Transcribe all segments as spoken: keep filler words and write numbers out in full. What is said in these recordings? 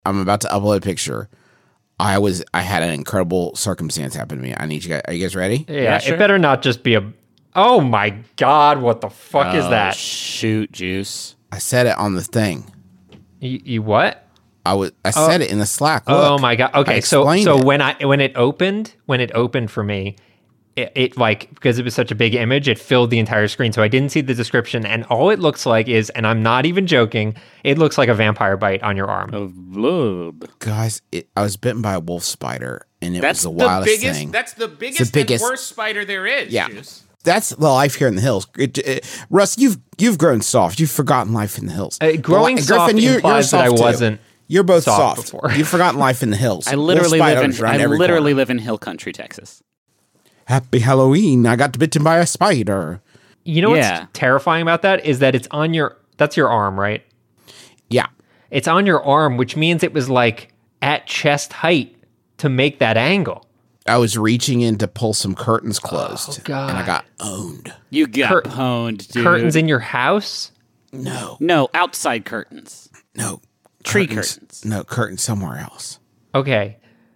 I'm about to upload a picture. I was I had an incredible circumstance happen to me. I need you guys. Are you guys ready? Yeah, Yeah, sure. It better not just be a. Oh my God! What the fuck oh, is that? Shoot, Juice. I said it on the thing. You, you what? I was I Oh. said it in the Slack. Look, oh my God! Okay, I so explained so it. when I when it opened when it opened for me, it, it like because it was such a big image, it filled the entire screen. So I didn't see the description, and all it looks like is, and I'm not even joking, it looks like a vampire bite on your arm. Of blood. guys, it, I was bitten by a wolf spider, and it That's was the the wildest biggest. thing. That's the biggest, biggest- and worst spider there is. Yeah. Juice. That's the life here in the hills. It, it, Russ, you've you've grown soft. You've forgotten life in the hills. Uh, growing Well, soft you're- you're implies that I soft too. wasn't You're both soft soft. before. You've forgotten life in the hills. I literally Wolf live in spiders around I every literally corner. live in Hill Country, Texas. Happy Halloween! I got bitten by a spider. You know Yeah. what's terrifying about that is that it's on your. That's your arm, right? Yeah, It's on your arm, which means it was like at chest height to make that angle. I was reaching in to pull some curtains closed, Oh, God. and I got owned. You got Cur- pwned, dude. Curtains in your house? No, No, outside curtains. no, Tree curtains. No, curtains somewhere else. Okay.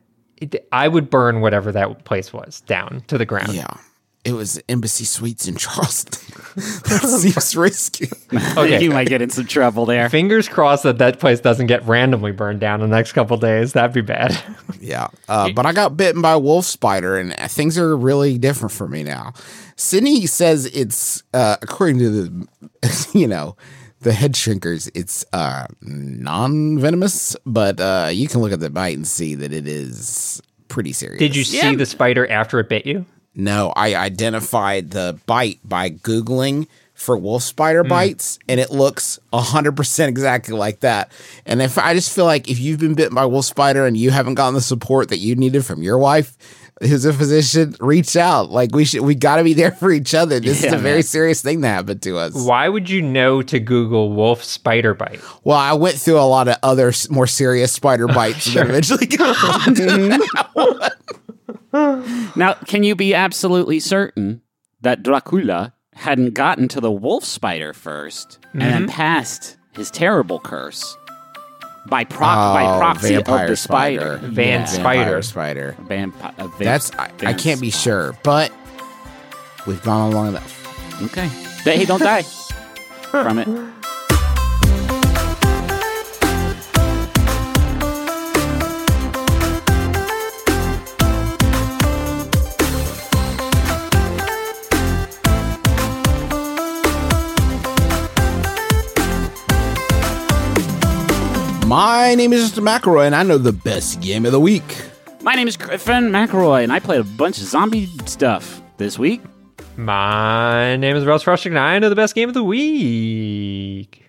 It, I would burn whatever that place was down to the ground. Yeah, it was Embassy Suites in Charleston. That seems risky. Okay. You might get in some trouble there. Fingers crossed that that place doesn't get randomly burned down in the next couple days. That'd be bad. Yeah, uh, but I got bitten by a wolf spider, and things are really different for me now. Sydney says it's, uh, according to the, you know, the head shrinkers, it's uh, non-venomous, but uh, you can look at the bite and see that it is pretty serious. Did you see Yeah. the spider after it bit you? No, I identified the bite by Googling for wolf spider bites, and it looks one hundred percent exactly like that. And if I just feel like if you've been bitten by a wolf spider and you haven't gotten the support that you needed from your wife, who's a physician, reach out. Like we should, we got to be there for each other. This Yeah, is a very man. serious thing that happened to us. Why would you know to Google wolf spider bite? Well, I went through a lot of other s- more serious spider bites and then eventually got onto that one. Now, can you be absolutely certain that Dracula hadn't gotten to the wolf spider first and then passed his terrible curse by proc- by Oh, proxy of vampire the spider? spider. Van Yeah. Spider. Vampire spider. Vampi- uh, va- That's I, I van can't be spider. sure, but we've gone long enough. Okay. Hey, don't die from it. My name is Mister McElroy, and I know the best game of the week. My name is Griffin McElroy, and I played a bunch of zombie stuff this week. My name is Russ Frushtick, and I know the best game of the week.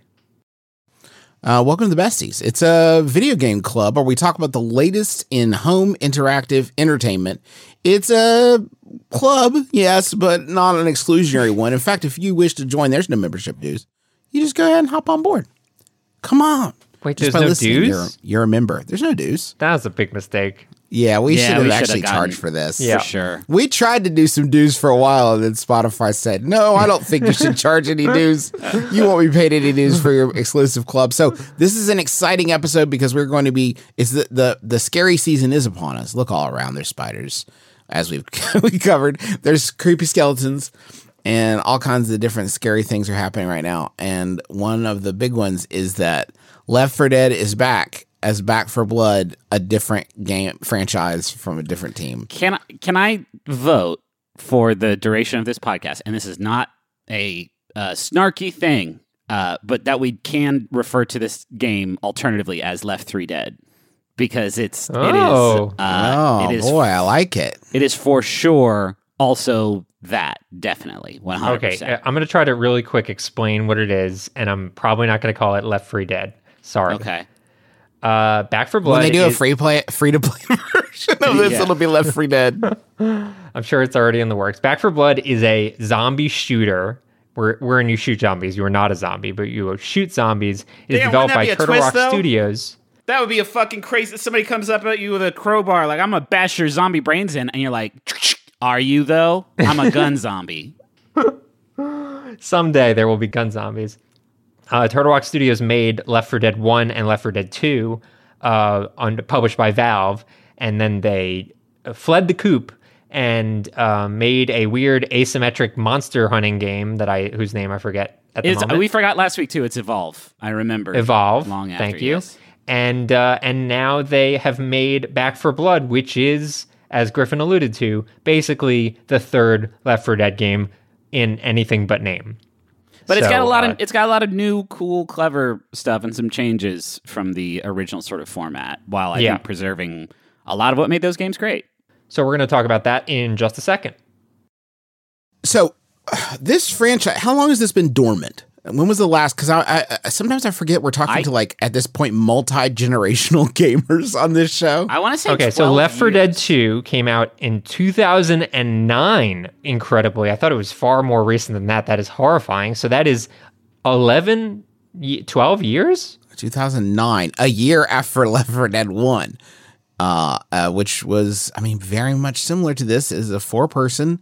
Uh, welcome to the Besties. It's a video game club where we talk about the latest in home interactive entertainment. It's a club, yes, but not an exclusionary one. In fact, if you wish to join, there's no membership dues. You just go ahead and hop on board. Come on. Wait, Just there's by no listening, dues? You're, you're a member. There's no dues. That was a big mistake. Yeah, we Yeah, should have we should have actually gotten- charged for this. Yeah. For sure. We tried to do some dues for a while, and then Spotify said, no, I don't think you should charge any dues. You won't be paid any dues for your exclusive club. So this is an exciting episode because we're going to be, it's the, the, the scary season is upon us. Look all around. There's spiders, as we've we covered. There's creepy skeletons, and all kinds of different scary things are happening right now. And one of the big ones is that Left four Dead is back as Back for Blood, a different game franchise from a different team. Can I, can I vote for the duration of this podcast? And this is not a uh, snarky thing, uh, but that we can refer to this game alternatively as Left three Dead because it's Oh. it is uh, oh, it is boy, I like it. it is for sure also that definitely one hundred Okay, percent. uh, I'm going to try to really quick explain what it is, and I'm probably not going to call it Left four Dead. Sorry. Okay. Uh, Back for Blood. When they do a is- free play, free to play version of this, Yeah. it'll be Left four Dead. I'm sure it's already in the works. Back for Blood is a zombie shooter where, wherein you shoot zombies. You are not a zombie, but you shoot zombies. It is Damn, developed wouldn't that by be a Turtle twist, Rock though? Studios. That would be a fucking crazy. Somebody comes up at you with a crowbar, like I'm a. Bash your zombie brains in, and you're like, "Are you though? I'm a gun zombie." Someday there will be gun zombies. Uh, Turtle Rock Studios made Left four Dead one and Left four Dead two. uh, on published by Valve, and then they fled the coop and uh, made a weird asymmetric monster hunting game that I whose name I forget at the It's, moment. we forgot last week too. It's Evolve. I remember Evolve. Long after, Thank you. yes. And uh, and now they have made Back four Blood, which is, as Griffin alluded to, basically the third Left four Dead game in anything but name. But it's So, got a lot uh, of it's got a lot of new, cool, clever stuff and some changes from the original sort of format, while I Yeah. think preserving a lot of what made those games great. So we're going to talk about that in just a second. So this franchise, how long has this been dormant? When was the last? Because I, I sometimes I forget we're talking I- to like at this point multi-generational gamers on this show. I want to say Okay, so twelve Left four Dead years. two came out in two thousand nine, incredibly. I thought it was far more recent than that. That is horrifying. So that is eleven, ye- twelve years? two thousand nine, a year after Left four Dead one, uh, uh, which was, I mean, very much similar to this. Is a four-person,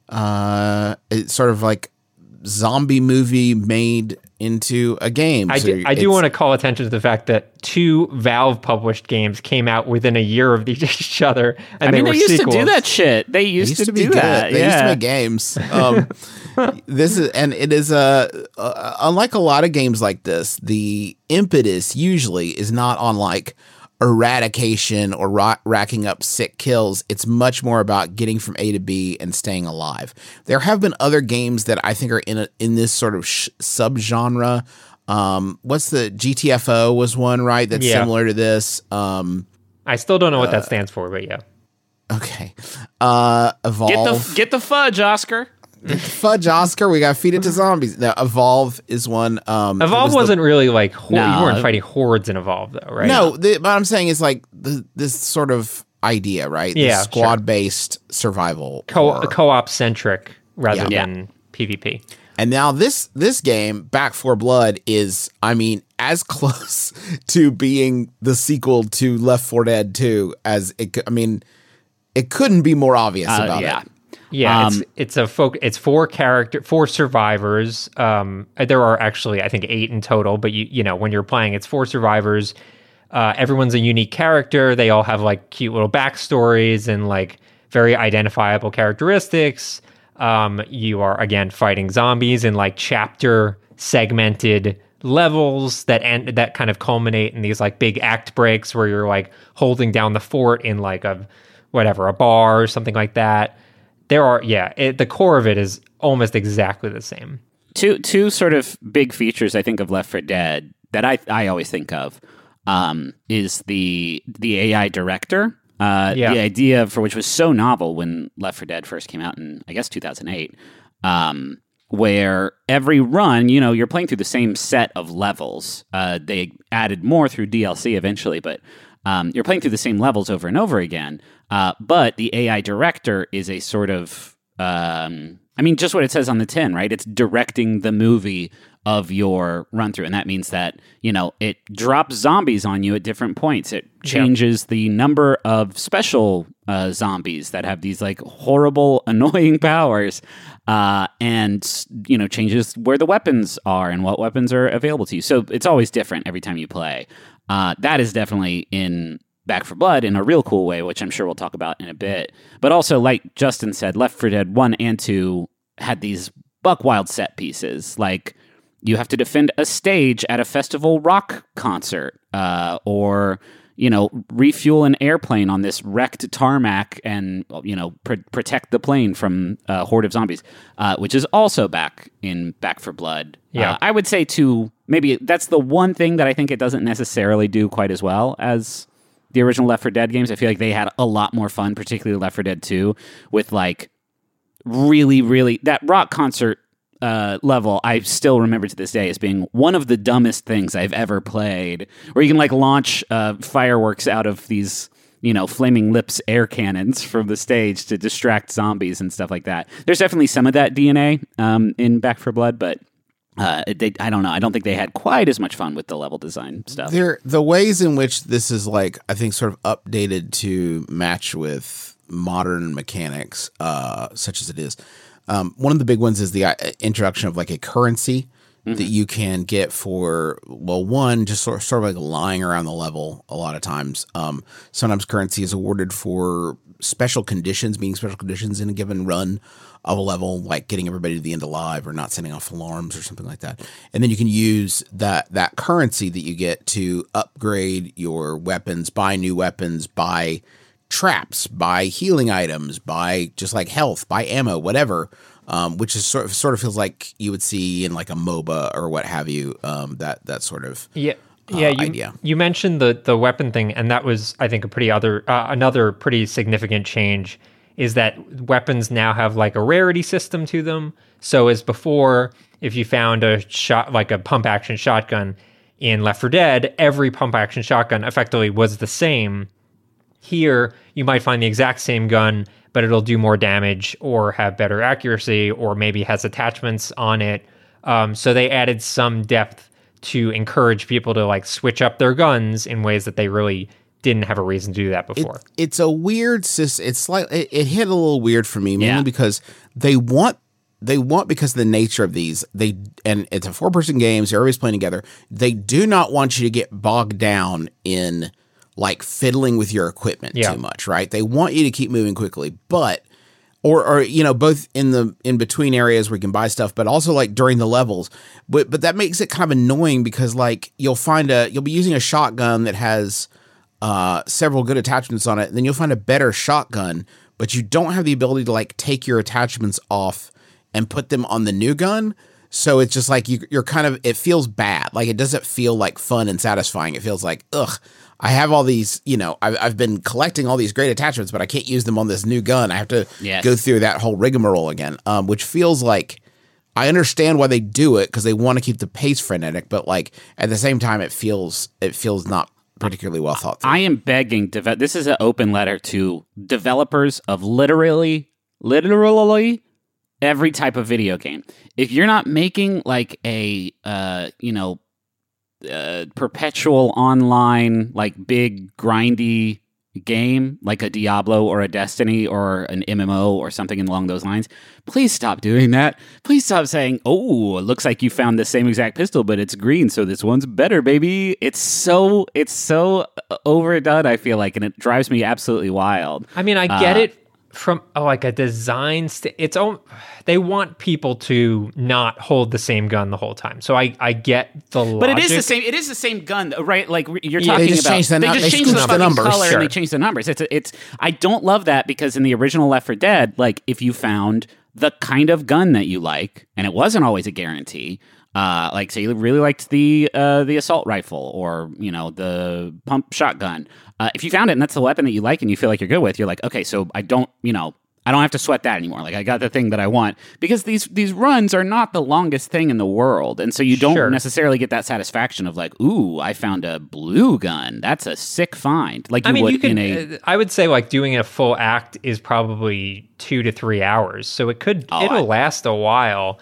uh, it's sort of like zombie movie made into a game. I So do, I do it's- want to call attention to the fact that two Valve-published games came out within a year of each other, and I mean, they they, were used sequels. to do that shit. They They used, used to, to, be do good. that. They yeah. used to make games. Um, this is, and it is a uh, unlike a lot of games like this. The impetus usually is not on like eradication or ra- racking up sick kills. It's much more about getting from A to B and staying alive. There have been other games that I think are in a, in this sort of sh- subgenre. Um, what's the G T F O was one, right? That's Yeah. similar to this. Um, I still don't know what that stands for, but yeah. okay. Uh, Evolve. Get the get the fudge, Oscar. Fudge Oscar, we got Feed It to Zombies. Now, Evolve is one. Um, it Evolve was the- wasn't really like, hor- No. you weren't fighting hordes in Evolve, though, right? No, the, what I'm saying is like the, this sort of idea, right? Yeah, This squad-based survival. Co- horror. co-op centric rather Yeah. than PvP. And now this this game, Back four Blood, is, I mean, as close to being the sequel to Left four Dead two as it could. I mean, it couldn't be more obvious Uh, about yeah. it. Yeah, Um, it's it's a folk. It's four character, four survivors. Um, there are actually, I think, eight in total. But you you know, when you're playing, it's four survivors. Uh, everyone's a unique character. They all have like cute little backstories and like very identifiable characteristics. Um, you are again fighting zombies in like chapter segmented levels that end that kind of culminate in these like big act breaks where you're like holding down the fort in like a whatever a bar or something like that. There are, yeah, it, the core of it is almost exactly the same. Two two sort of big features I think of Left four Dead that I I always think of um, is the the A I director. Uh, Yeah. The idea for which was so novel when Left four Dead first came out in I guess two thousand eight, um, where every run, you know, you're playing through the same set of levels. Uh, they added more through D L C eventually, but um, you're playing through the same levels over and over again. Uh, but the A I director is a sort of um, I mean, just what it says on the tin, right? It's directing the movie of your run through. And that means that, you know, it drops zombies on you at different points. It changes the number of special uh, zombies that have these like horrible, annoying powers. Uh, and, you know, changes where the weapons are and what weapons are available to you. So it's always different every time you play. Uh, that is definitely in Back four Blood in a real cool way, which I'm sure we'll talk about in a bit. But also, like Justin said, Left four Dead one and two had these buck wild set pieces. Like, you have to defend a stage at a festival rock concert, uh, or, you know, refuel an airplane on this wrecked tarmac and, you know, pr- protect the plane from a horde of zombies, uh, which is also back in Back four Blood. Yeah. Uh, I would say, too, maybe that's the one thing that I think it doesn't necessarily do quite as well as the original Left four Dead games. I feel like they had a lot more fun, particularly Left four Dead two, with like really, really that rock concert uh, level. I still remember to this day as being one of the dumbest things I've ever played, where you can like launch uh, fireworks out of these, you know, flaming lips air cannons from the stage to distract zombies and stuff like that. There's definitely some of that D N A um, in Back four Blood, but Uh, they, I don't know. I don't think they had quite as much fun with the level design stuff. There, the ways in which this is like, I think, sort of updated to match with modern mechanics, uh, such as it is. Um, one of the big ones is the uh, introduction of like a currency mm-hmm. that you can get for, well, one, just sort of, sort of like lying around the level a lot of times. Um, sometimes currency is awarded for special conditions, being special conditions in a given run of a level, like getting everybody to the end alive or not sending off alarms or something like that. And then you can use that that currency that you get to upgrade your weapons, buy new weapons, buy traps, buy healing items, buy just like health, buy ammo, whatever. Um, which is sort of sort of feels like you would see in like a MOBA or what have you. Um, that that sort of yeah. Yeah, uh, you, idea. You mentioned the the weapon thing, and that was, I think, a pretty other uh, another pretty significant change. Is that weapons now have like a rarity system to them. So as before, if you found a shot like a pump action shotgun in Left four Dead, every pump action shotgun effectively was the same. Here, you might find the exact same gun, but it'll do more damage or have better accuracy, or maybe has attachments on it. Um, so they added some depth to encourage people to like switch up their guns in ways that they really didn't have a reason to do that before. It, it's a weird system. It's like it, it hit a little weird for me, mainly Yeah. because they want they want because of the nature of these. They and it's a four person game, so everybody's playing together. They do not want you to get bogged down in like fiddling with your equipment Yeah. too much, right? They want you to keep moving quickly, but or or you know both in the in between areas where you can buy stuff, but also like during the levels. But but that makes it kind of annoying because like you'll find a you'll be using a shotgun that has uh, several good attachments on it, and then you'll find a better shotgun, but you don't have the ability to like take your attachments off and put them on the new gun. So it's just like you, you're kind of, it feels bad. Like it doesn't feel like fun and satisfying. It feels like, ugh, I have all these, you know, I've, I've been collecting all these great attachments, but I can't use them on this new gun. I have to Yes. go through that whole rigmarole again, um, which feels like, I understand why they do it because they want to keep the pace frenetic, but like at the same time, it feels, it feels not particularly well thought through. I am begging. Deve- this is an open letter to developers of literally, literally every type of video game. If you're not making like a, uh, you know, uh, perpetual online, like big grindy game, like a Diablo or a Destiny or an M M O or something along those lines, please stop doing that. Please stop saying, oh, it looks like you found the same exact pistol, but it's green, so this one's better, baby. It's so, it's so overdone, I feel like, and it drives me absolutely wild. I mean, I get Uh, it from oh, like a design. St- it's all they want people to not hold the same gun the whole time. So I, I get the logic. But it is the same. It is the same gun, right? Like you're Yeah, talking they just about. changed the they nu- just they changed the, switched the fucking numbers. color Sure. and they changed the numbers. It's a, it's. I don't love that because in the original Left four Dead, like if you found the kind of gun that you like, and it wasn't always a guarantee. Uh, like say you really liked the uh, the assault rifle or you know the pump shotgun. Uh, if you found it and that's the weapon that you like and you feel like you're good with, you're like, okay, so I don't, you know. I don't have to sweat that anymore. Like I got the thing that I want because these these runs are not the longest thing in the world, and so you don't Sure. necessarily get that satisfaction of like, ooh, I found a blue gun. That's a sick find. Like you I mean, would you can. in a. uh, I would say like doing a full act is probably two to three hours, so it could Oh, it'll I- last a while.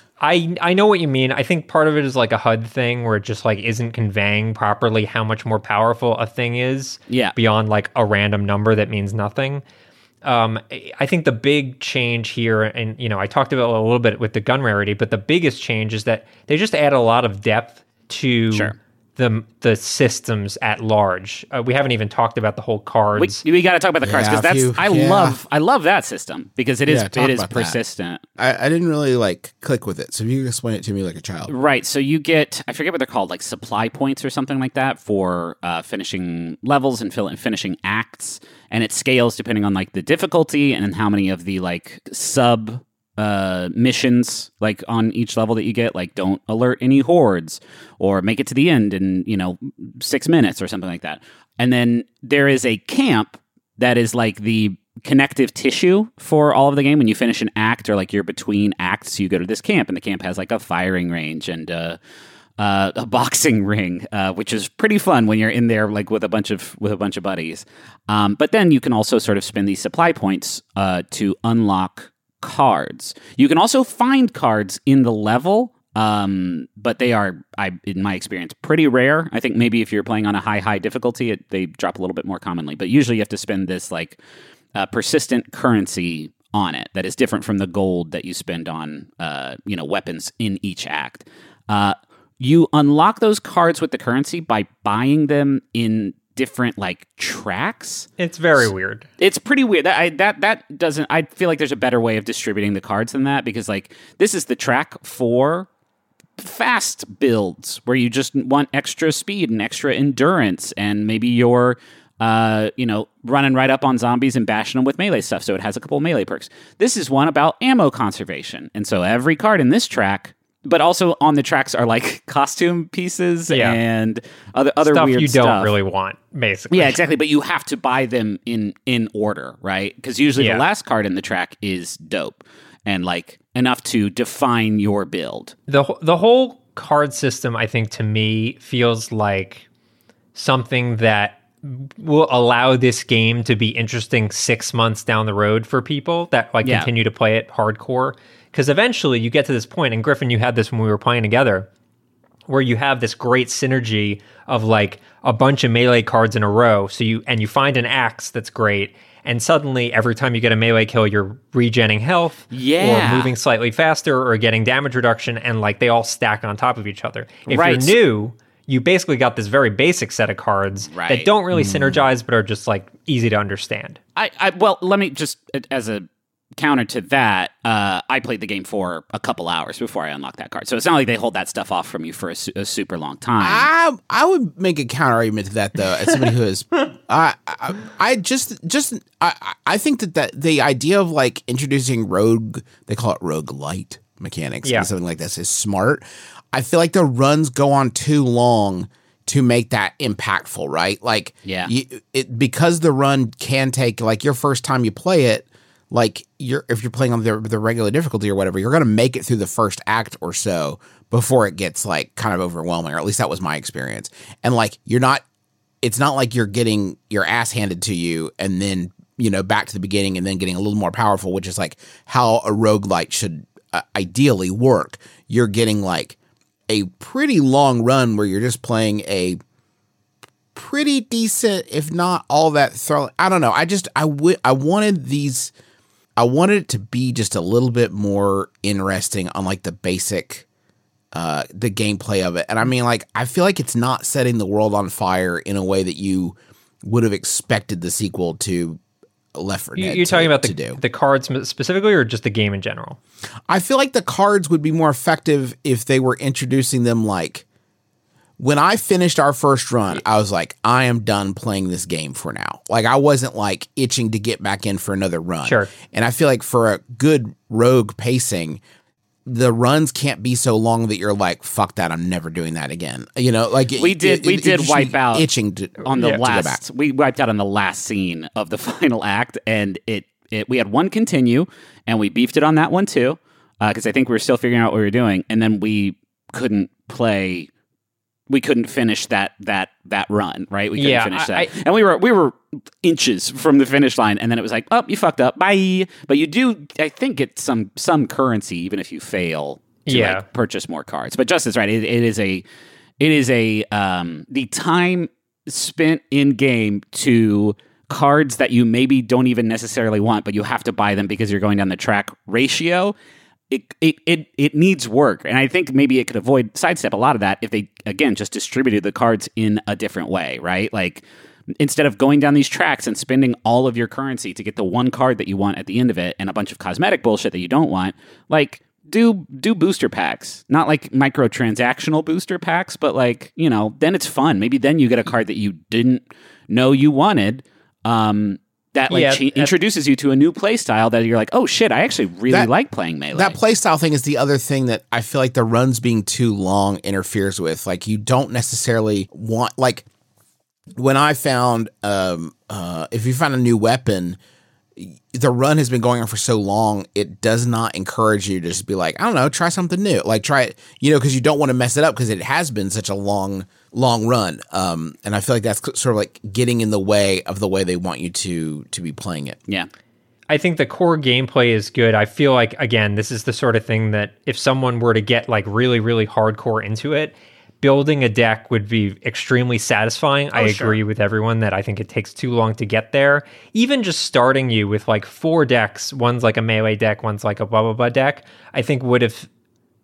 I I know what you mean. I think part of it is like a H U D thing where it just like isn't conveying properly how much more powerful a thing is. Yeah. Beyond like a random number that means nothing. Um, I think the big change here, and you know, I talked about it a little bit with the gun rarity, but the biggest change is that they just add a lot of depth to Sure. the the systems at large. Uh, we haven't even talked about the whole We, cards. we got to talk about the cards Yeah, because that's if you- I yeah. love I love that system because it is Yeah, talk it is about that. persistent. I, I didn't really like click with it. So if you could explain it to me like a child. Right. So you get, I forget what they're called, like supply points or something like that for uh, finishing levels and fill and finishing acts. And it scales depending on like the difficulty and how many of the like sub uh, missions like on each level that you get, like don't alert any hordes or make it to the end in, you know, six minutes or something like that. And then there is a camp that is like the connective tissue for all of the game. When you finish an act or like you're between acts, you go to this camp, and the camp has like a firing range and uh, uh, a boxing ring, uh, which is pretty fun when you're in there like with a bunch of with a bunch of buddies. Um, but then you can also sort of spend these supply points uh, to unlock cards. You can also find cards in the level. Um, but they are, I in my experience, pretty rare. I think maybe if you're playing on a high, high difficulty, it, they drop a little bit more commonly. But usually you have to spend this like uh, persistent currency on it that is different from the gold that you spend on, uh, you know, weapons in each act. Uh, you unlock those cards with the currency by buying them in different like tracks. It's very weird. It's pretty weird. That I, that that doesn't. I feel like there's a better way of distributing the cards than that, because like this is the track for fast builds where you just want extra speed and extra endurance, and maybe you're uh, you know running right up on zombies and bashing them with melee stuff. So it has a couple of melee perks. This is one about ammo conservation, and so every card in this track. But also on the tracks are like costume pieces yeah. and other other stuff weird you stuff. don't really want, basically. Yeah, exactly. But you have to buy them in in order, right? Because usually yeah. the last card in the track is dope and like enough to define your build. The the whole card system, I think, to me feels like something that will allow this game to be interesting six months down the road for people that like yeah. continue to play it hardcore. Because eventually you get to this point, and Griffin, you had this when we were playing together, where you have this great synergy of like a bunch of melee cards in a row. So you and you find an axe that's great, and suddenly every time you get a melee kill, you're regenning health, yeah. or moving slightly faster, or getting damage reduction, and like they all stack on top of each other. If right. you're new, you basically got this very basic set of cards right. that don't really mm. synergize, but are just like easy to understand. I, I well, let me just as a counter to that, uh, I played the game for a couple hours before I unlocked that card. So it's not like they hold that stuff off from you for a, su- a super long time. I I would make a counter argument to that though, as somebody who is, I, I I just just I I think that, that the idea of like introducing rogue, they call it rogue light mechanics, yeah. and something like this is smart. I feel like the runs go on too long to make that impactful, right? Like, yeah, you, it because the run can take like your first time you play it. Like you're, if you're playing on the, the regular difficulty or whatever, you're going to make it through the first act or so before it gets like kind of overwhelming, or at least that was my experience. And like, you're not, it's not like you're getting your ass handed to you and then, you know, back to the beginning and then getting a little more powerful, which is like how a roguelite should uh, ideally work. You're getting like a pretty long run where you're just playing a pretty decent, if not all that thrilling. I don't know. I just, I would, I wanted these, I wanted it to be just a little bit more interesting on like the basic, uh, the gameplay of it. And I mean, like, I feel like it's not setting the world on fire in a way that you would have expected the sequel to Left four Dead You're to, talking about the, do. the cards specifically, or just the game in general? I feel like the cards would be more effective if they were introducing them like, when I finished our first run, I was like, I am done playing this game for now. Like, I wasn't like itching to get back in for another run. Sure. And I feel like for a good rogue pacing, the runs can't be so long that you're like, fuck that, I'm never doing that again. You know, like we did, it, we it, did it wipe out itching to, on the yeah, last. We wiped out on the last scene of the final act, and it, it we had one continue, and we beefed it on that one too, because uh, I think we were still figuring out what we were doing, and then we couldn't play. We couldn't finish that that that run, right? We couldn't yeah, finish that, I, and we were we were inches from the finish line, and then it was like, oh, you fucked up, bye. But you do, I think, get some some currency even if you fail to yeah. like, purchase more cards. But Justin's right; it, it is a it is a um, the time spent in game to cards that you maybe don't even necessarily want, but you have to buy them because you're going down the track ratio. It, it it it needs work, and I think maybe it could avoid sidestep a lot of that if they again just distributed the cards in a different way, right? Like instead of going down these tracks and spending all of your currency to get the one card that you want at the end of it and a bunch of cosmetic bullshit that you don't want, like do do booster packs, not like microtransactional booster packs, but like, you know, then it's fun. Maybe then you get a card that you didn't know you wanted. Um, That like yeah, cha- introduces you to a new play style that you're like, oh shit, I actually really that, like playing melee. That play style thing is the other thing that I feel like the runs being too long interferes with. Like you don't necessarily want, like when I found, um, uh, if you find a new weapon, the run has been going on for so long, it does not encourage you to just be like, I don't know, try something new. Like try it, you know, because you don't want to mess it up because it has been such a long, long run. Um, and I feel like that's sort of like getting in the way of the way they want you to to be playing it. Yeah. I think the core gameplay is good. I feel like, again, this is the sort of thing that if someone were to get like really, really hardcore into it, building a deck would be extremely satisfying. Oh, I sure. agree with everyone that I think it takes too long to get there. Even just starting you with like four decks, one's like a melee deck, one's like a blah, blah, blah deck, I think would have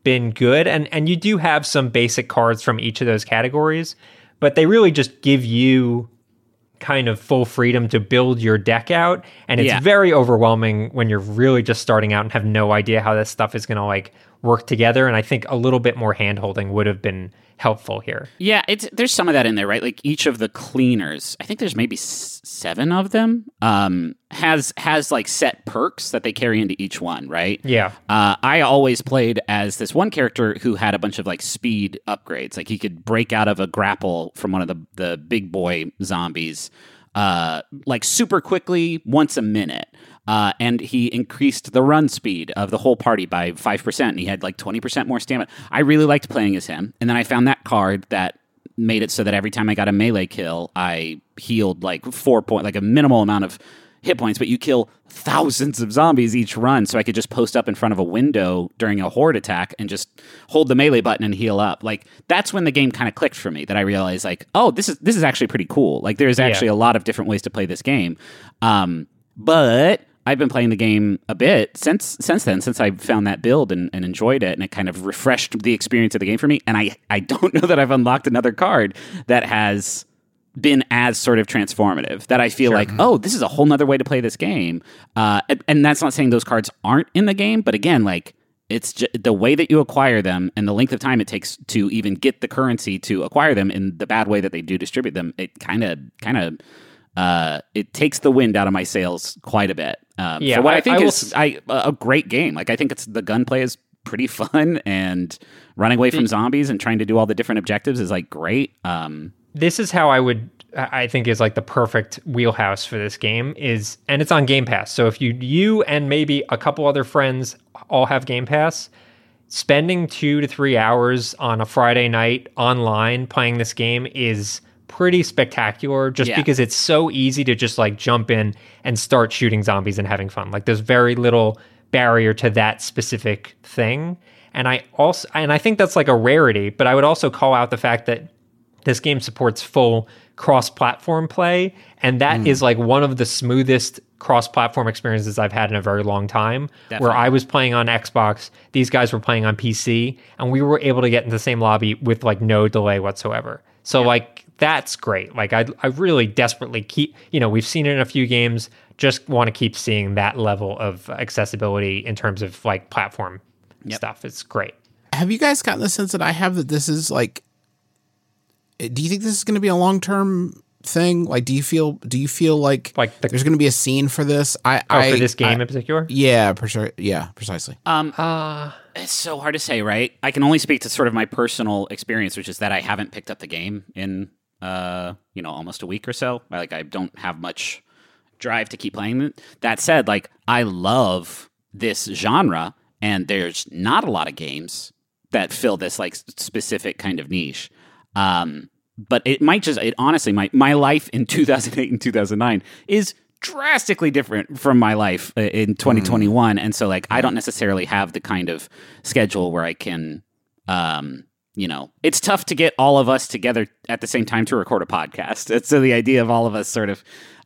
been good. And and you do have some basic cards from each of those categories, but they really just give you kind of full freedom to build your deck out. And it's Yeah. very overwhelming when you're really just starting out and have no idea how this stuff is going to like work together. And I think a little bit more hand holding would have been helpful here. Yeah, it's there's some of that in there, right? Like each of the cleaners, I think there's maybe s- seven of them, um, has has like set perks that they carry into each one, right? Yeah. Uh, I always played as this one character who had a bunch of like speed upgrades. Like he could break out of a grapple from one of the the big boy zombies, uh, like super quickly once a minute. Uh, and he increased the run speed of the whole party by five percent. And he had like twenty percent more stamina. I really liked playing as him. And then I found that card that made it so that every time I got a melee kill, I healed like four point, like a minimal amount of hit points, but you kill thousands of zombies each run. So I could just post up in front of a window during a horde attack and just hold the melee button and heal up. Like that's when the game kind of clicked for me, that I realized like, oh, this is, this is actually pretty cool. Like there's actually Yeah. a lot of different ways to play this game. Um, but I've been playing the game a bit since since then, since I found that build and, and enjoyed it, and it kind of refreshed the experience of the game for me. And I, I don't know that I've unlocked another card that has been as sort of transformative, that I feel like, oh, this is a whole nother way to play this game. Uh, and, and that's not saying those cards aren't in the game, but again, like it's ju- the way that you acquire them and the length of time it takes to even get the currency to acquire them in the bad way that they do distribute them. It kind of kind of uh, it takes the wind out of my sails quite a bit. Um, Yeah, for what I, I- think I will is s- I, a great game. Like I think it's the gunplay is pretty fun, and running away from zombies and trying to do all the different objectives is like great. Um, This is how I would, I think is like the perfect wheelhouse for this game is, and it's on Game Pass. So if you, you and maybe a couple other friends all have Game Pass, spending two to three hours on a Friday night online playing this game is pretty spectacular, just Yeah. because it's so easy to just like jump in and start shooting zombies and having fun. Like there's very little barrier to that specific thing. And I also, and I think that's like a rarity, but I would also call out the fact that this game supports full cross-platform play, and that is like one of the smoothest cross-platform experiences I've had in a very long time. Definitely. Where I was playing on Xbox, these guys were playing on P C, and we were able to get into the same lobby with like no delay whatsoever. So like that's great. Like I, I really desperately keep, you know, we've seen it in a few games. Just want to keep seeing that level of accessibility in terms of like platform stuff. It's great. Have you guys gotten the sense that I have that this is like, do you think this is going to be a long-term thing? Like, do you feel, do you feel like, Like the- there's going to be a scene for this? I, Oh, I for this game I- in particular? yeah, for sure. Yeah, precisely. um, Uh, It's so hard to say, right? I can only speak to sort of my personal experience, which is that I haven't picked up the game in, uh, you know, almost a week or so. I, like, I don't have much drive to keep playing it. That said, like, I love this genre, and there's not a lot of games that fill this like specific kind of niche. Um, but it might just, it honestly, my my life in two thousand eight and two thousand nine is drastically different from my life uh, in twenty twenty-one, and so like I don't necessarily have the kind of schedule where I can, um, you know, it's tough to get all of us together at the same time to record a podcast. It's so the idea of all of us sort of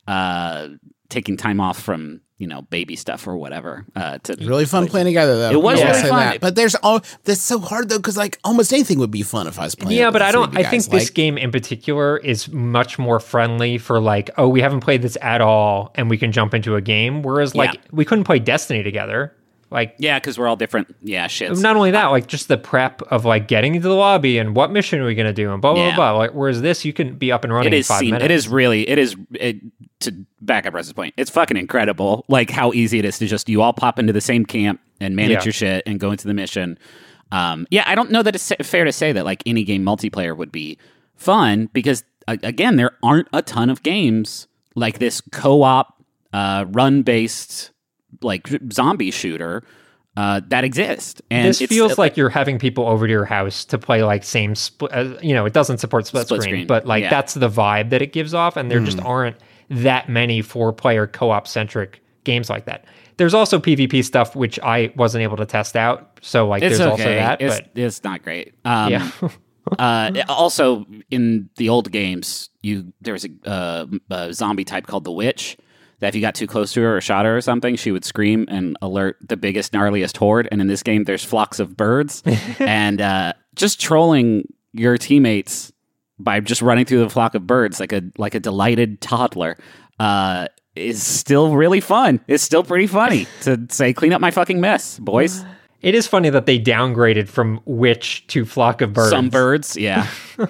uh, taking time off from, you know, baby stuff or whatever. Uh, to Really fun playing together, though. It was I will really say fun. that. But there's all that's so hard though, because like almost anything would be fun if I was playing. Yeah, it but with I three don't. of you I think guys. this Like, game in particular is much more friendly for like, oh, we haven't played this at all, and we can jump into a game. Whereas, like, Yeah. we couldn't play Destiny together. Like, yeah, because we're all different. Yeah, shit. not only that, like, just the prep of like getting into the lobby and what mission are we gonna do and blah blah Yeah. blah. Like, whereas this, you can be up and running It in is five seam- minutes. It is really. It is it, to back up Russ's point. It's fucking incredible. Like how easy it is to just you all pop into the same camp and manage Yeah. your shit and go into the mission. Um, yeah, I don't know that it's sa- fair to say that like any game multiplayer would be fun because a- again, there aren't a ton of games like this co-op uh, run-based like zombie shooter. Uh, that exist, and This it's, feels uh, like you're having people over to your house to play like same split. Uh, you know, it doesn't support split, Split screen, screen, but like yeah. that's the vibe that it gives off, and there just aren't that many four-player co-op centric games like that. There's also PvP stuff which I wasn't able to test out, so like it's there's okay. also that. It's, But it's not great. Um, yeah, uh, also, in the old games, you there was a, uh, a zombie type called the Witch that if you got too close to her or shot her or something, she would scream and alert the biggest, gnarliest horde. And in this game, there's flocks of birds. and uh, just trolling your teammates by just running through the flock of birds like a like a delighted toddler uh, is still really fun. It's still pretty funny to say, clean up my fucking mess, boys. It is funny that they downgraded from witch to flock of birds. Some birds, yeah.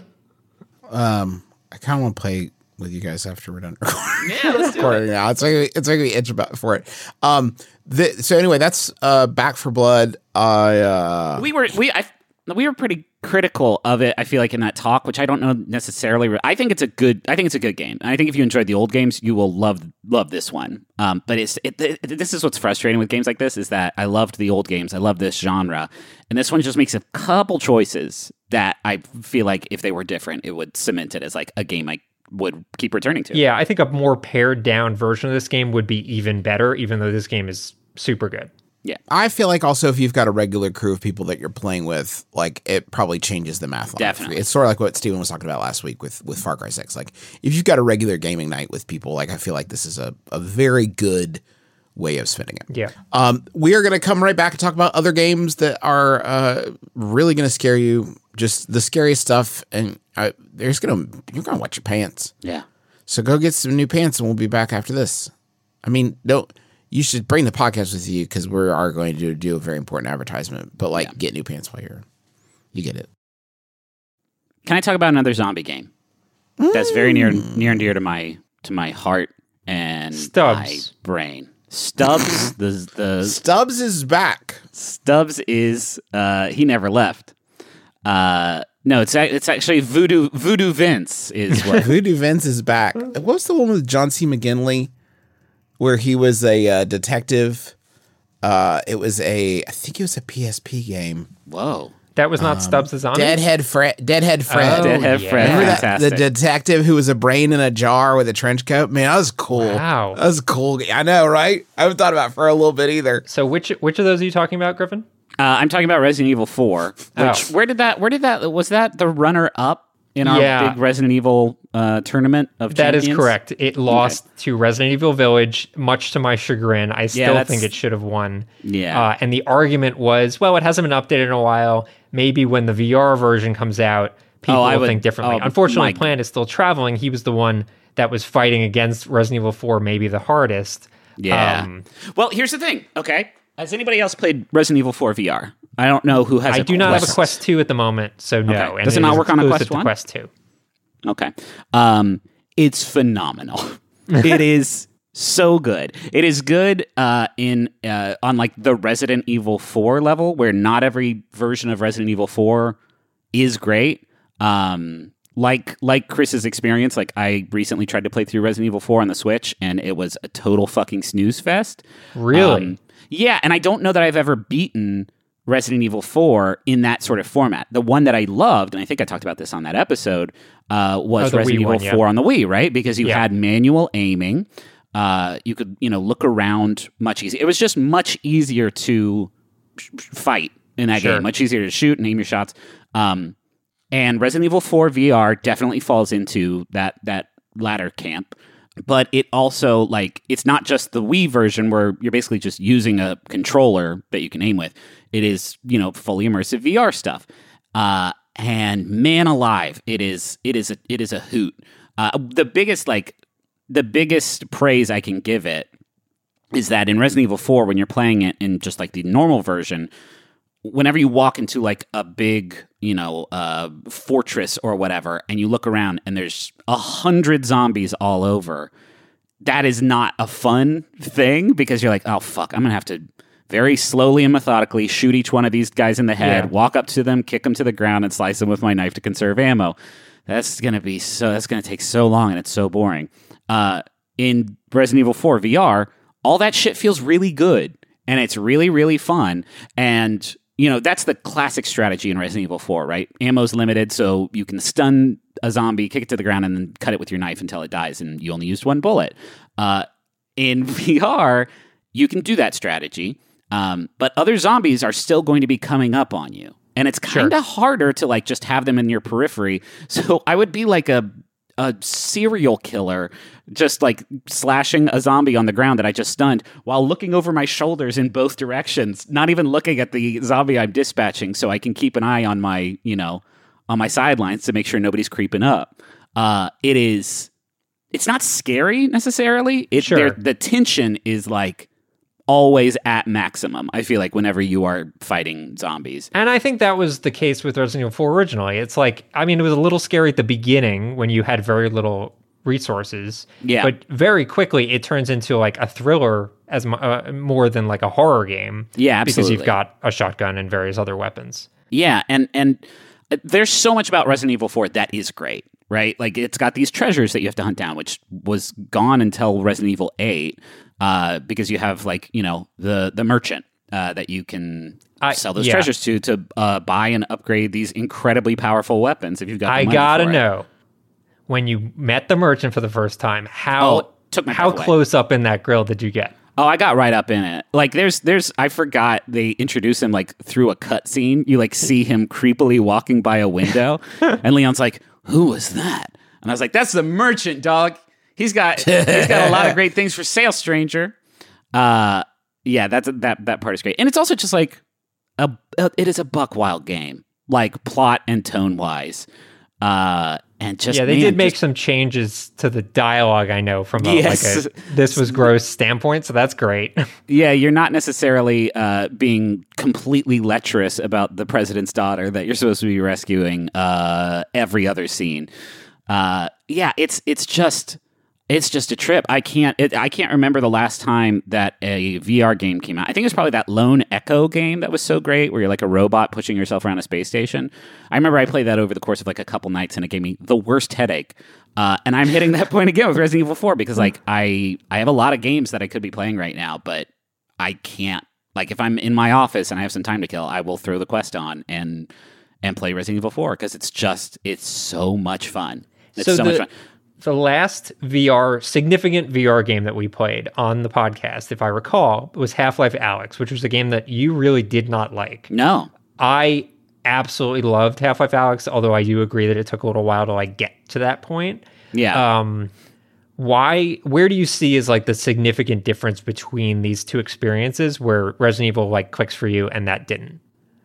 Um, I kind of want to play with you guys after we're done recording. Yeah, let's do recording now. It's like it's like we itch about for it. Um, the, so anyway, that's uh, Back for Blood. I uh, We were we I we were pretty critical of it. I feel like in that talk, which I don't know necessarily. I think it's a good. I think it's a good game. I think if you enjoyed the old games, you will love love this one. Um, but it's it, it, this is what's frustrating with games like this is that I loved the old games. I love this genre, and this one just makes a couple choices that I feel like if they were different, it would cement it as like a game I would keep returning to. Yeah, I think a more pared down version of this game would be even better, even though this game is super good. Yeah. I feel like also if you've got a regular crew of people that you're playing with, like it probably changes the math. Definitely. It's sort of like what Steven was talking about last week with, with Far Cry six. Like if you've got a regular gaming night with people, like I feel like this is a, a very good way of spending it. Yeah. Um, we are going to come right back and talk about other games that are uh, really going to scare you. Just the scariest stuff. And uh, there's going to, you're going to wet your pants. Yeah. So go get some new pants and we'll be back after this. I mean, don't. You should bring the podcast with you because we are going to do a very important advertisement. But like, yeah. Get new pants while you're here. You get it. Can I talk about another zombie game mm. that's very near near and dear to my to my heart and Stubbs. my brain? Stubbs. the the Stubbs is back. Stubbs is uh, he never left. Uh, no, it's it's actually Voodoo Voodoo Vince is what Voodoo Vince is back. What was the one with John C. McGinley? Where he was a uh, detective. Uh, it was a, I think it was a P S P game. Whoa. That was not um, Stubbs the Zombie? Deadhead Fred. Deadhead Fred. Oh, Deadhead yeah. Fred. Remember that, Fantastic. the detective who was a brain in a jar with a trench coat? Man, that was cool. Wow. That was cool. I know, right? I haven't thought about it for a little bit either. So which which of those are you talking about, Griffin? Uh, I'm talking about Resident Evil four. Which, Oh. Where did that, where did that, was that the runner up in our Yeah. big Resident Evil uh, tournament of That champions? is correct. It lost okay. to Resident Evil Village, much to my chagrin. I still yeah, think it should have won. Yeah. Uh, and the argument was, well, it hasn't been updated in a while. Maybe when the V R version comes out, people Oh, I will would- think differently. oh, Unfortunately, my- Plant is still traveling. He was the one that was fighting against Resident Evil four, maybe the hardest. Yeah. Um, well, here's the thing, okay? Has anybody else played Resident Evil four V R? I don't know who has I a do not Quest. have a Quest two at the moment, so no. Okay. And Does it not is work on a exclusive Quest to one? Quest two. Okay. Um, it's phenomenal. It is so good. It is good uh, in uh, on like the Resident Evil four level, where not every version of Resident Evil four is great. Um, like like Chris's experience, like I recently tried to play through Resident Evil four on the Switch, and it was a total fucking snooze fest. Really? Um, yeah, and I don't know that I've ever beaten Resident Evil four in that sort of format. The one that I loved, and I think I talked about this on that episode, uh, was Oh, the Resident Wii Evil one, yeah. four on the Wii, right? Because you Yeah. had manual aiming. Uh, you could, you know, look around much easier. It was just much easier to sh- sh- fight in that Sure. game. Much easier to shoot and aim your shots. Um, and Resident Evil four V R definitely falls into that that latter camp. But it also, like, it's not just the Wii version where you're basically just using a controller that you can aim with. It is, you know, fully immersive V R stuff. Uh, and man alive, it is it is a, it is a hoot. Uh, the biggest, like, the biggest praise I can give it is that in Resident Evil four, when you're playing it in just like the normal version, whenever you walk into like a big, you know, uh, fortress or whatever, and you look around and there's a hundred zombies all over, that is not a fun thing because you're like, oh fuck, I'm gonna have to very slowly and methodically shoot each one of these guys in the head, Yeah. walk up to them, kick them to the ground, and slice them with my knife to conserve ammo. That's gonna be so. That's gonna take so long, and it's so boring. Uh, in Resident Evil four V R, all that shit feels really good, and it's really, really fun. And you know, that's the classic strategy in Resident Evil four, right? Ammo's limited, so you can stun a zombie, kick it to the ground, and then cut it with your knife until it dies, and you only used one bullet. Uh, in V R, you can do that strategy, um, but other zombies are still going to be coming up on you. And it's kind of Sure. harder to like just have them in your periphery. So I would be like a a serial killer just like slashing a zombie on the ground that I just stunned while looking over my shoulders in both directions, not even looking at the zombie I'm dispatching so I can keep an eye on my, you know, on my sidelines to make sure nobody's creeping up. Uh, it is, it's not scary necessarily. It, Sure. The tension is like always at maximum, I feel like, whenever you are fighting zombies. And I think that was the case with Resident Evil four originally. It's like, I mean, it was a little scary at the beginning when you had very little resources. Yeah. But very quickly, it turns into like a thriller as mo- uh, more than like a horror game. Yeah, absolutely. Because you've got a shotgun and various other weapons. Yeah, and and there's so much about Resident Evil four that is great, right? Like, it's got these treasures that you have to hunt down, which was gone until Resident Evil eight, uh, because you have, like, you know, the the merchant uh, that you can I, sell those yeah. treasures to to uh, buy and upgrade these incredibly powerful weapons if you've got the I money gotta for it. know, when you met the merchant for the first time, how Oh, took my how breath away. close up in that grill did you get? Oh, I got right up in it. Like, there's, there's, I forgot they introduce him like through a cutscene. You like see him creepily walking by a window, and Leon's like, "Who was that?" And I was like, "That's the merchant, dog. He's got, he's got a lot of great things for sale, stranger." Uh, yeah, that's that that part is great, and it's also just like a, a it is a buck wild game, like plot and tone wise. Uh, and just Yeah, they man, did make just- some changes to the dialogue, I know, from a, Yes. like a this was gross standpoint, so that's great. Yeah, you're not necessarily uh, being completely lecherous about the president's daughter that you're supposed to be rescuing uh, every other scene. Uh, yeah, it's it's just it's just a trip. I can't it, I can't remember the last time that a V R game came out. I think it was probably that Lone Echo game that was so great, where you're like a robot pushing yourself around a space station. I remember I played that over the course of like a couple nights, and it gave me the worst headache. Uh, and I'm hitting that point again with Resident Evil four because like I I have a lot of games that I could be playing right now, but I can't. Like, if I'm in my office and I have some time to kill, I will throw the Quest on and and play Resident Evil four because it's just it's so much fun. It's so, So much the- fun. The last V R, significant V R game that we played on the podcast, if I recall, was Half-Life Alyx, which was a game that you really did not like. No, I absolutely loved Half-Life Alyx, although I do agree that it took a little while to like get to that point. yeah. Um, why? Where do you see is like the significant difference between these two experiences, where Resident Evil like clicks for you and that didn't?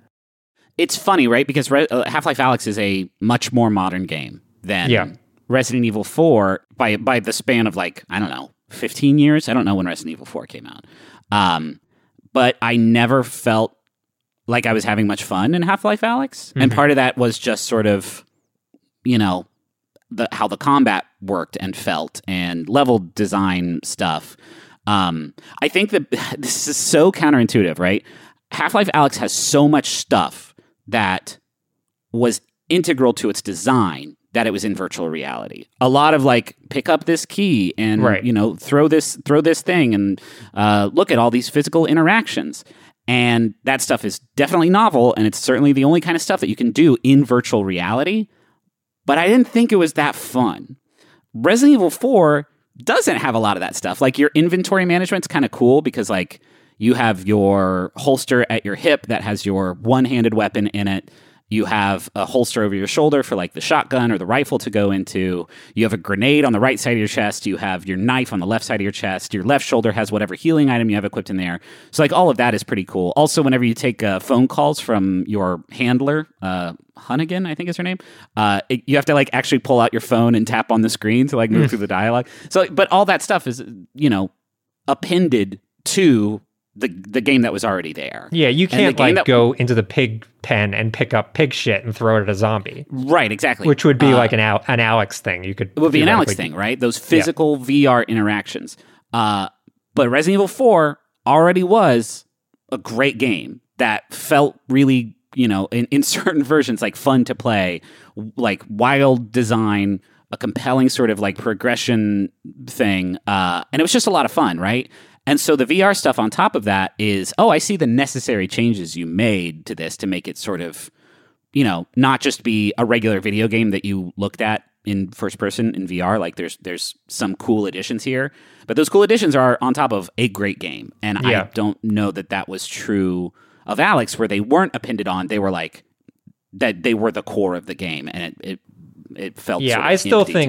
It's funny, right? Because Re- uh, Half-Life Alyx is a much more modern game than Yeah. Resident Evil four by by the span of like, I don't know, fifteen years. I don't know when Resident Evil four came out. Um, but I never felt like I was having much fun in Half-Life Alyx. And part of that was just sort of, you know, the how the combat worked and felt and level design stuff. Um, I think that this is so counterintuitive, right? Half-Life Alyx has so much stuff that was integral to its design that it was in virtual reality. A lot of like, pick up this key and Right. you know throw this throw this thing and uh, look at all these physical interactions. And that stuff is definitely novel, and it's certainly the only kind of stuff that you can do in virtual reality. But I didn't think it was that fun. Resident Evil four doesn't have a lot of that stuff. Like, your inventory management's kind of cool because like you have your holster at your hip that has your one-handed weapon in it. You have a holster over your shoulder for like the shotgun or the rifle to go into. You have a grenade on the right side of your chest. You have your knife on the left side of your chest. Your left shoulder has whatever healing item you have equipped in there. So like all of that is pretty cool. Also, whenever you take uh, phone calls from your handler, uh, Hunnigan, I think is her name, uh, it, you have to like actually pull out your phone and tap on the screen to like move through the dialogue. So, but all that stuff is, you know, appended to the the game that was already there. Yeah, you And the can't game like that- go into the pig pen and pick up pig shit and throw it at a zombie, Right, exactly. which would be Uh, like an Al- an Alex thing. You could It would be an Alex theoretically- thing, right? Those physical V R interactions. Uh, but Resident Evil four already was a great game that felt really, you know, in, in certain versions, like fun to play, like wild design, a compelling sort of like progression thing. Uh, and it was just a lot of fun, right? And so the V R stuff on top of that is, oh, I see the necessary changes you made to this to make it sort of, you know, not just be a regular video game that you looked at in first person in V R. Like there's there's some cool additions here, but those cool additions are on top of a great game. And Yeah. I don't know that that was true of Alyx, where they weren't appended on. They were like that they were the core of the game, and it it, it felt Yeah, sort of I still empty to think me.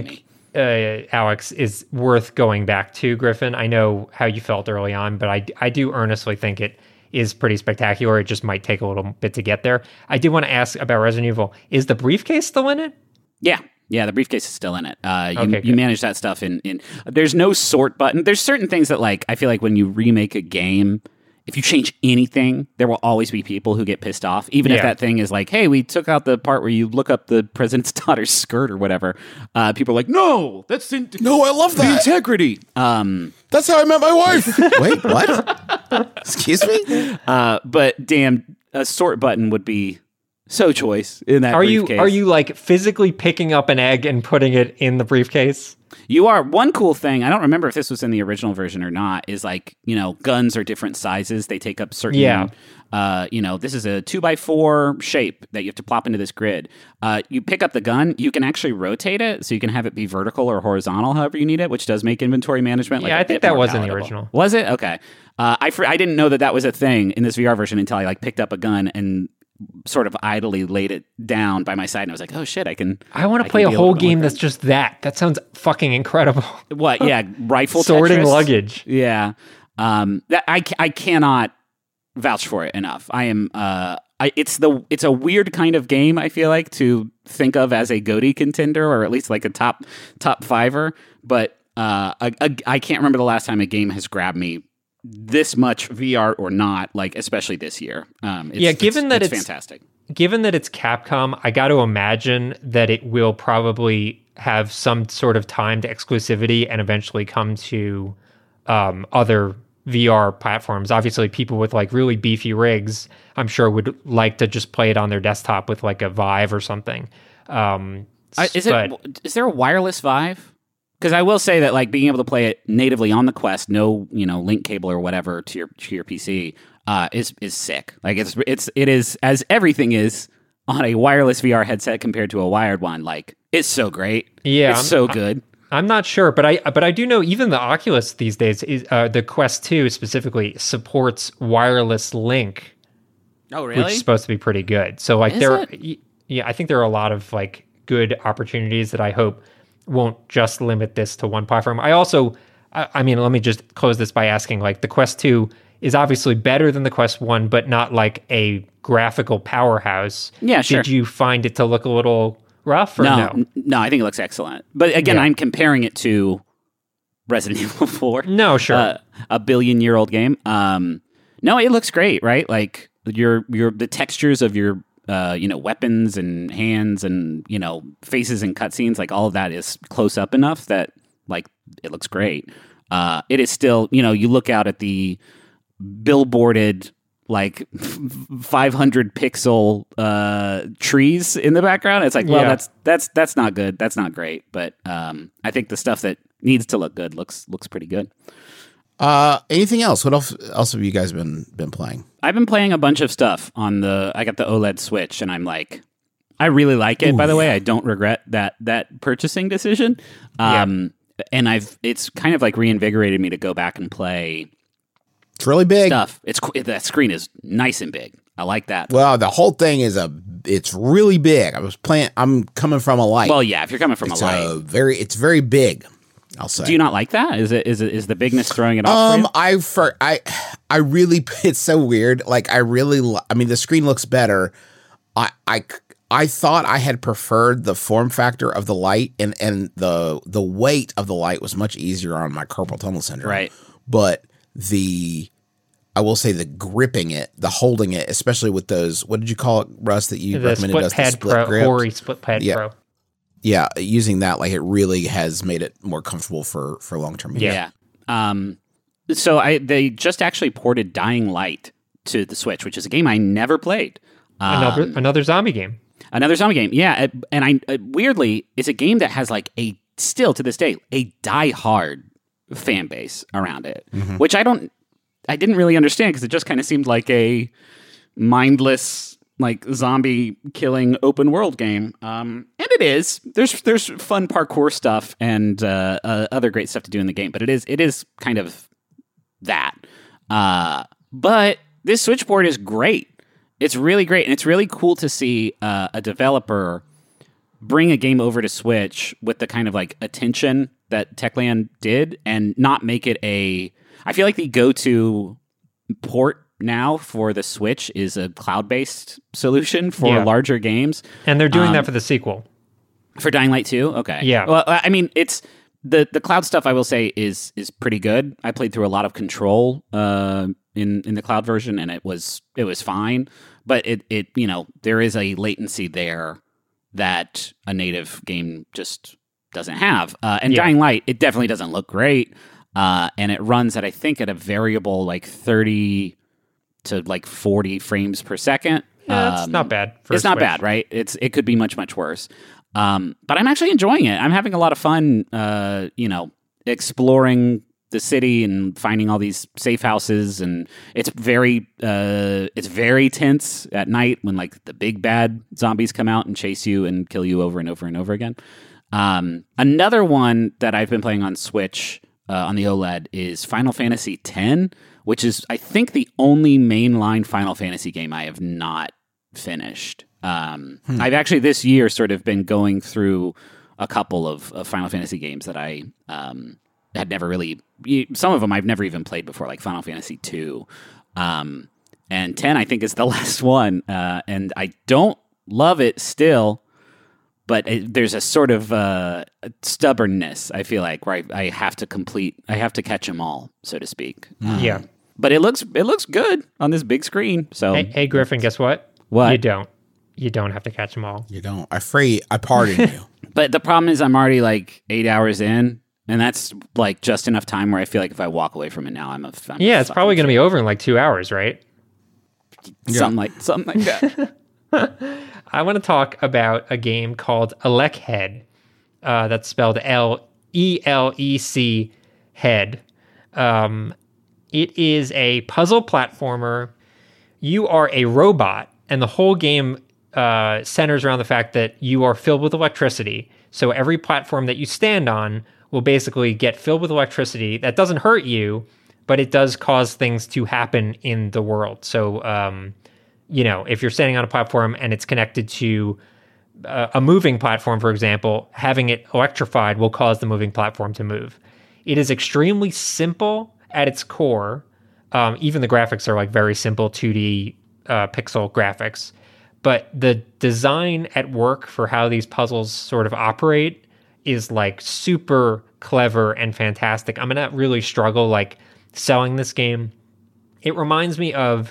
uh, Alex, is worth going back to, Griffin. I know how you felt early on, but I, I do earnestly think it is pretty spectacular. It just might take a little bit to get there. I do want to ask about Resident Evil. Is the briefcase still in it? Yeah. Yeah, the briefcase is still in it. Uh, you, Okay, you good. manage that stuff in, in... There's no sort button. There's certain things that, like, I feel like when you remake a game, if you change anything, there will always be people who get pissed off. Even if Yeah. that thing is like, hey, we took out the part where you look up the president's daughter's skirt or whatever. Uh, people are like, no, that's in- No, I love the that. integrity. Um, That's how I met my wife. Wait, what? Excuse me? uh, but damn, a sort button would be so choice in that Are you briefcase. are you like physically picking up an egg and putting it in the briefcase? You are. One cool thing, I don't remember if this was in the original version or not, is like, you know, guns are different sizes. They take up certain, Yeah. uh, you know, this is a two by four shape that you have to plop into this grid. Uh, you pick up the gun, you can actually rotate it, so you can have it be vertical or horizontal, however you need it, which does make inventory management like Yeah, a I think bit that more was in the palatable. original. Was it? Okay. Uh, I, fr- I didn't know that that was a thing in this V R version until I like picked up a gun and sort of idly laid it down by my side, and I was like, oh shit, I can... I want I to can play a be a whole little bit more game that's just that. That sounds fucking incredible. What? Yeah, rifle Sorting Tetris? luggage. Yeah, um, that I ca- I cannot vouch for it enough. I am. Uh, I, it's the it's a weird kind of game. I feel like to think of as a GOTY contender, or at least like a top top fiver. But uh, I, I, I can't remember the last time a game has grabbed me this much, V R or not. Like especially this year. Um, it's, Yeah, given it's, that it's it's- fantastic. Given that it's Capcom, I got to imagine that it will probably have some sort of timed exclusivity and eventually come to um, other V R platforms. Obviously, people with like really beefy rigs, I'm sure, would like to just play it on their desktop with like a Vive or something. Um, I, is but- it? Is there a wireless Vive? Because I will say that, like, being able to play it natively on the Quest, no, you know, link cable or whatever to your to your P C, uh, is is sick. Like, it's it's it is as everything is on a wireless V R headset compared to a wired one. Like, it's so great. Yeah, it's I'm- so good. I'm not sure, but I but I do know even the Oculus these days, is, uh, the Quest two specifically supports wireless link, Oh, which is supposed to be pretty good. So like Is there, it? y- yeah, I think there are a lot of like good opportunities that I hope won't just limit this to one platform. I also, I, I mean, let me just close this by asking, like, the Quest two is obviously better than the Quest one, but not like a graphical powerhouse. Yeah, sure. Did you find it to look a little rough or no? No, n- no, I think it looks excellent. But again, Yeah. I'm comparing it to Resident Evil four. No, sure. uh, a billion year old game. Um, no, it looks great, right? Like your your the textures of your uh, you know weapons and hands and you know faces and cutscenes, like all of that is close up enough that like it looks great. Uh, it is still you know you look out at the billboarded like five hundred pixel uh, trees in the background. It's like, well, Yeah. that's that's that's not good. That's not great. But um, I think the stuff that needs to look good looks looks pretty good. Uh, anything else? What else, else have you guys been been playing? I've been playing a bunch of stuff on the. I got the OLED Switch, and I'm like, I really like it. Ooh, by the way, yeah. I don't regret that that purchasing decision. Um, and I've it's kind of like reinvigorated me to go back and play It's really big. stuff. It's qu- that screen is nice and big. I like that. Well, the whole thing is a. It's really big. I was playing. I'm coming from a light. Well, yeah, if you're coming from it's a light, a very. It's very big. I'll say. do you not like that? Is it is it is the bigness throwing it off? for Um, you? I for I, I really. It's so weird. Like I really. li- I mean, the screen looks better. I I I thought I had preferred the form factor of the light, and and the the weight of the light was much easier on my carpal tunnel syndrome. Right. But the. I will say the gripping it, the holding it, especially with those. What did you call it, Russ? That you the recommended split us the pad split pro, grip. Ori split pad Yeah. pro. Yeah, using that, like it really has made it more comfortable for for long term use. Yeah. Um, so I they just actually ported Dying Light to the Switch, which is a game I never played. Um, Another another zombie game. Another zombie game, yeah. uh, And I uh, weirdly, it's a game that has like a still to this day a die-hard fan base around it, which I don't, I didn't really understand because it just kind of seemed like a mindless like zombie killing open world game. Um, and it is. There's there's fun parkour stuff and uh, uh, other great stuff to do in the game, but it is it is kind of that. Uh, but this Switch port is great. It's really great, and it's really cool to see uh, a developer bring a game over to Switch with the kind of like attention that Techland did and not make it a... I feel like the go-to port now for the Switch is a cloud-based solution for Yeah. larger games. And they're doing Um, that for the sequel. For Dying Light two? Okay. Yeah. Well, I mean, it's... The the cloud stuff, I will say, is is pretty good. I played through a lot of Control uh, in in the cloud version, and it was it was fine. But it it you know there is a latency there that a native game just doesn't have. Uh, and Yeah. Dying Light, it definitely doesn't look great, uh, and it runs at I think at a variable like thirty to like forty frames per second. Yeah, it's Um, not bad. For it's a not Switch. bad, right? It's it could be much much worse. Um, but I'm actually enjoying it. I'm having a lot of fun. Uh, you know, exploring the city and finding all these safe houses, and it's very uh, it's very tense at night when like the big bad zombies come out and chase you and kill you over and over and over again. Um, another one that I've been playing on Switch uh, on the OLED is Final Fantasy X, which is I think the only mainline Final Fantasy game I have not finished. Um, Hmm. I've actually this year sort of been going through a couple of, of Final Fantasy games that I um, had never really. Some of them I've never even played before, like Final Fantasy two, um, and ten. I think is the last one, uh, and I don't love it still. But it, there's a sort of uh, stubbornness, I feel like, where I, I have to complete, I have to catch them all, so to speak. Um, Yeah. But it looks it looks good on this big screen. So Hey, hey, Griffin, guess what? What? You don't. You don't have to catch them all. You don't. I free. I pardon you. But the problem is I'm already like eight hours in, and that's like just enough time where I feel like if I walk away from it now, I'm a I'm Yeah, it's probably going to be over in like two hours, right? something like something like that. I want to talk about a game called Elechead. Uh, that's spelled L E L E C head. Um, it is a puzzle platformer. You are a robot, and the whole game uh, centers around the fact that you are filled with electricity. So every platform that you stand on will basically get filled with electricity. That doesn't hurt you, but it does cause things to happen in the world. So, um, you know, if you're standing on a platform and it's connected to uh, a moving platform, for example, having it electrified will cause the moving platform to move. It is extremely simple at its core. Um, even the graphics are like very simple two D uh, pixel graphics. But the design at work for how these puzzles sort of operate is like super clever and fantastic. I'm gonna really struggle like selling this game. It reminds me of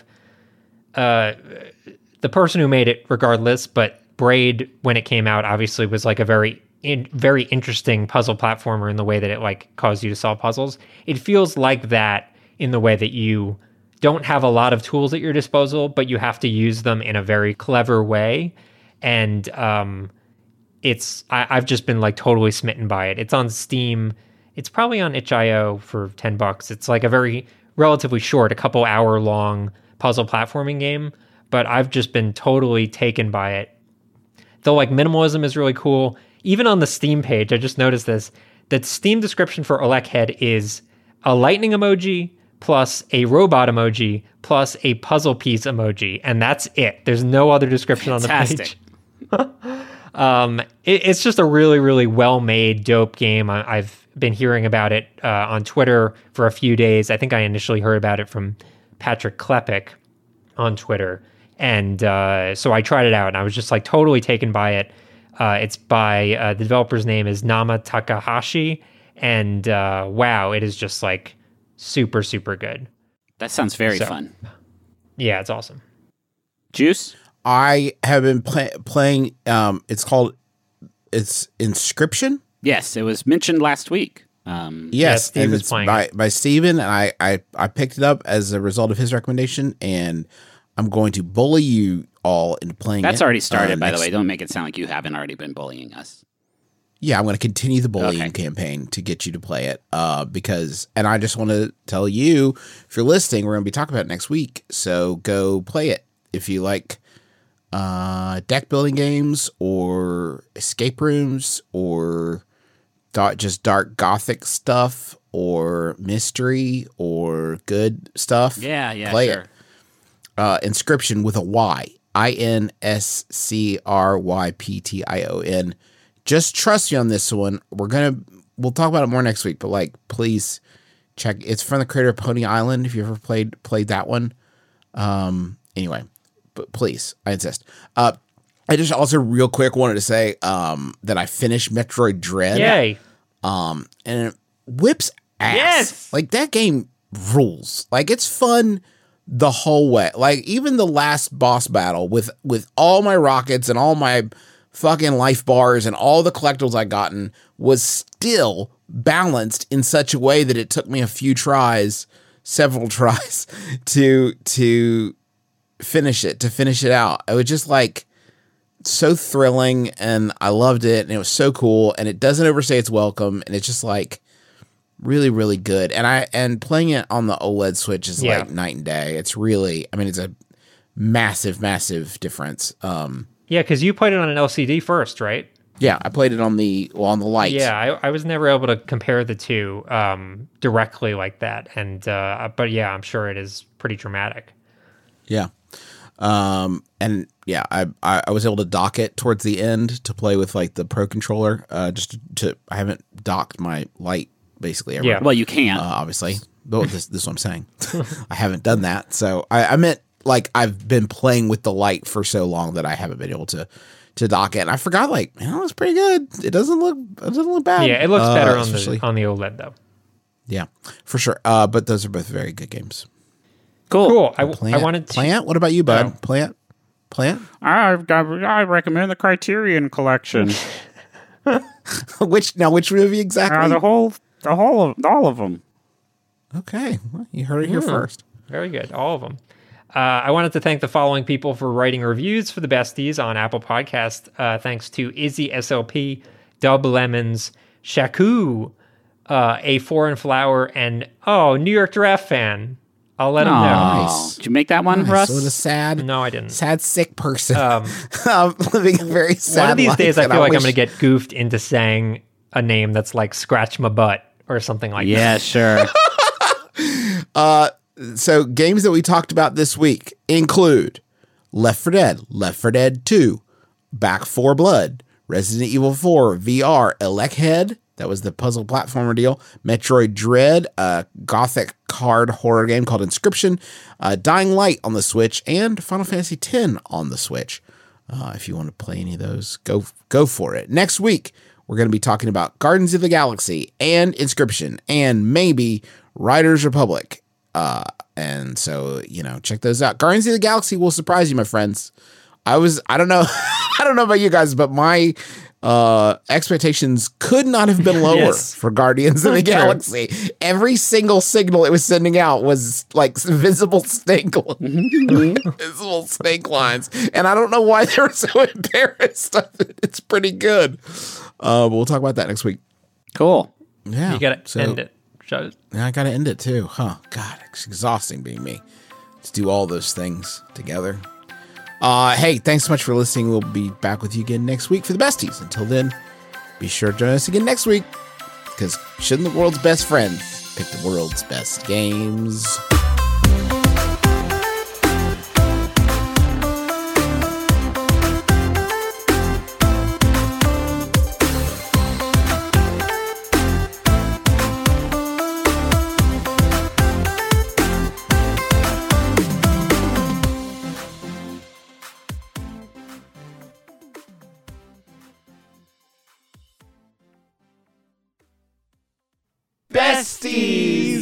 uh, the person who made it, regardless. But Braid, when it came out, obviously was like a very in, very interesting puzzle platformer in the way that it like caused you to solve puzzles. It feels like that in the way that you don't have a lot of tools at your disposal, but you have to use them in a very clever way. And um, it's I, I've just been like totally smitten by it. It's on Steam. It's probably on itch dot i o for ten bucks. It's like a very relatively short, a couple hour long puzzle platforming game, but I've just been totally taken by it. The like minimalism is really cool. Even on the Steam page, I just noticed this. The Steam description for Elechead is a lightning emoji plus a robot emoji plus a puzzle piece emoji, and that's it. There's no other description Fantastic. on the page. um, it, it's just a really, really well-made, dope game. I, I've been hearing about it uh, on Twitter for a few days. I think I initially heard about it from Patrick Klepek on Twitter, and uh, so I tried it out, and I was just like totally taken by it. Uh, it's by uh, the developer's name is Nama Takahashi, and uh, wow, it is just like super, super good. That sounds very So. fun. Yeah, it's awesome. Juice? I have been play- playing. Um, it's called. It's Inscription. Yes, it was mentioned last week. Um, Yeah, Yes, Steve and is it's playing by it. by Steven, and I, I I picked it up as a result of his recommendation, and I'm going to bully you all into playing. that's it, already started, uh, by the next- way. Don't make it sound like you haven't already been bullying us. Yeah, I'm going to continue the bullying Okay. campaign to get you to play it. Uh, because, and I just want to tell you, if you're listening, we're going to be talking about it next week. So go play it if you like uh, deck building games or escape rooms or da- just dark gothic stuff or mystery or good stuff. Yeah, yeah, Play sure. it. Uh, Inscription with a Y. I N S C R Y P T I O N. Just trust me on this one. We're going to, we'll talk about it more next week, but like, please check. It's from the creator of Pony Island. If you ever played, played that one. Um, anyway, but please, I insist. Uh, I just also real quick wanted to say, um, that I finished Metroid Dread. Yay. Um, and it whips ass. Yes. Like that game rules. Like it's fun the whole way. Like even the last boss battle with, with all my rockets and all my fucking life bars and all the collectibles I gotten was still balanced in such a way that it took me a few tries, several tries to, to finish it, to finish it out. It was just like so thrilling and I loved it and it was so cool and it doesn't overstay its welcome and it's just like really, really good. And I, and playing it on the OLED Switch is Yeah. like night and day. It's really, I mean, it's a massive, massive difference. Um, Yeah, because you played it on an L C D first, right? Yeah, I played it on the well, on the light. Yeah, I, I was never able to compare the two um, directly like that, and uh, but yeah, I'm sure it is pretty dramatic. Yeah. Um, and yeah, I, I I was able to dock it towards the end to play with like the Pro controller. Uh, just to, to I haven't docked my light basically ever. Yeah. Well, you can't. Uh, obviously, but this this is what I'm saying. I haven't done that, so I, I meant like I've been playing with the light for so long that I haven't been able to to dock it. And I forgot, like, man, it looks pretty good. It doesn't look it doesn't look bad. Yeah, it looks Uh, better on especially- the on the OLED though. Yeah, for sure. Uh, but those are both very good games. Cool. Cool. I, Plant, I wanted to. Plant. What about you, bud? Oh. Plant. Plant. I, I, I recommend the Criterion Collection. Which now? Which movie exactly? Uh, the whole, the whole, of, all of them. Okay, well, you heard it here Hmm. first. Very good, all of them. Uh, I wanted to thank the following people for writing reviews for the besties on Apple Podcast. Uh, thanks to Izzy S L P, Dub Lemons, Shaku, uh, A Foreign Flower, and oh, New York Giraffe fan. I'll let him know. Aw. Nice. Did you make that one, Nice. Russ? So what a sad, No, I didn't. sad, sick person. Um, I'm living a very sad One of these life, days, I and feel like I'm wish- going to get goofed into saying a name that's like Scratch My Butt or something like that. Yeah, sure. Uh, so games that we talked about this week include Left four Dead, Left four Dead two, Back four Blood, Resident Evil four V R, Electhead, that was the puzzle platformer deal, Metroid Dread, a gothic card horror game called Inscription, uh, Dying Light on the Switch, and Final Fantasy X on the Switch. Uh, if you want to play any of those, go go for it. Next week, we're going to be talking about Guardians of the Galaxy and Inscription and maybe Riders Republic. Uh, and so, you know, check those out. Guardians of the Galaxy will surprise you, my friends. I was, I don't know, I don't know about you guys, but my uh, expectations could not have been lower Yes. for Guardians of the True. Galaxy. Every single signal it was sending out was like visible snake, visible snake lines. And I don't know why they were so embarrassed of it. It's pretty good. Uh, but we'll talk about that next week. Cool. Yeah. You got to so- end it. Show- Yeah, I gotta end it too. Huh. God, it's exhausting being me. To do all those things together. Uh, hey, thanks so much for listening. We'll be back with you again next week for the besties. Until then, be sure to join us again next week. Because shouldn't the world's best friend pick the world's best games? Besties!